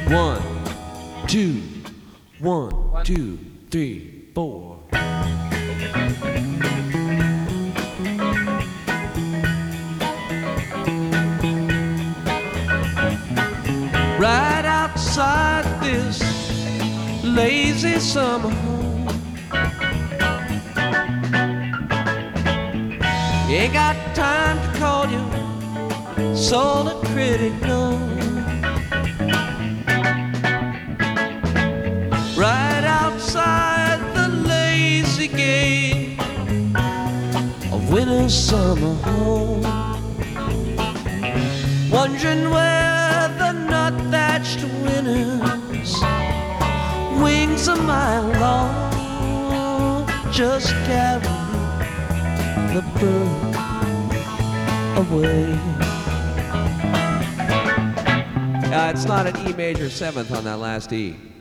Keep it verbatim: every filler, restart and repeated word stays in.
One, two, one, two, three, four. Right outside this lazy summer home, ain't got time to call you, so the critic knows. Right outside the lazy gate of winter summer home, wondering where the nut-thatched winners wings a mile long just carry the bird away. Uh, it's not an E major seventh on that last E.